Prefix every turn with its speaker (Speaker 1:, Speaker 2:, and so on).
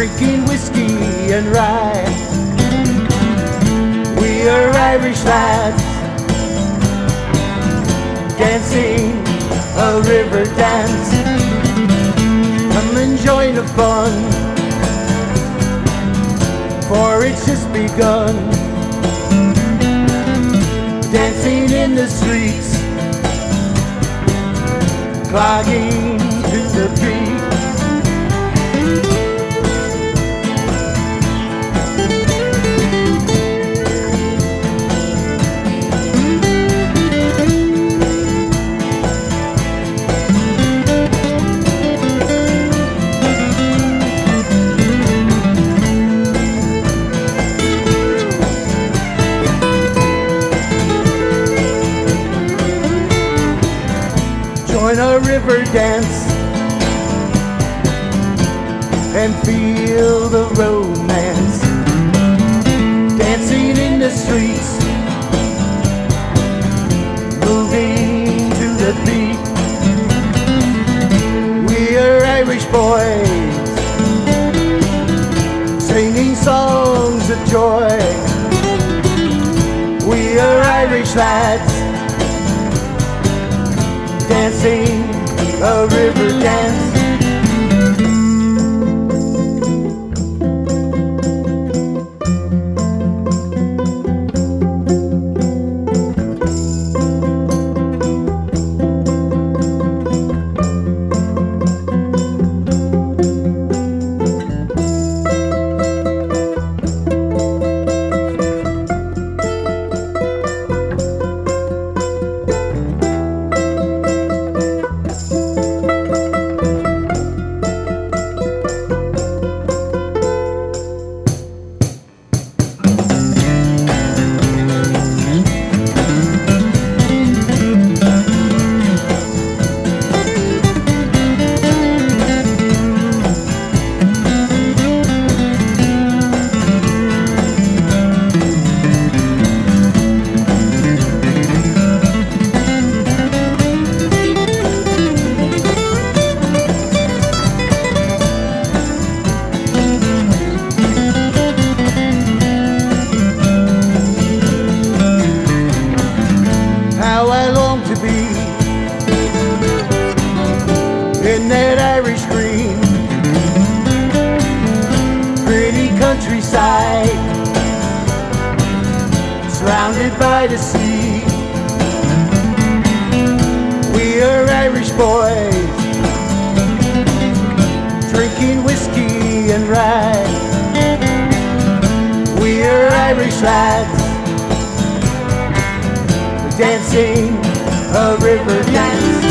Speaker 1: drinking whiskey and rye. We are Irish lads, dancing a river dance. Come and join the fun, for it's just begun. Dancing in the streets, clogging to the beat. Join a river dance and feel the romance. Dancing in the streets, moving to the beat. We are Irish boys, singing songs of joy. We are Irish lads, dancing a river dance. In that Irish green, pretty countryside, surrounded by the sea. We are Irish boys, drinking whiskey and rye. We are Irish lads, dancing a river dance.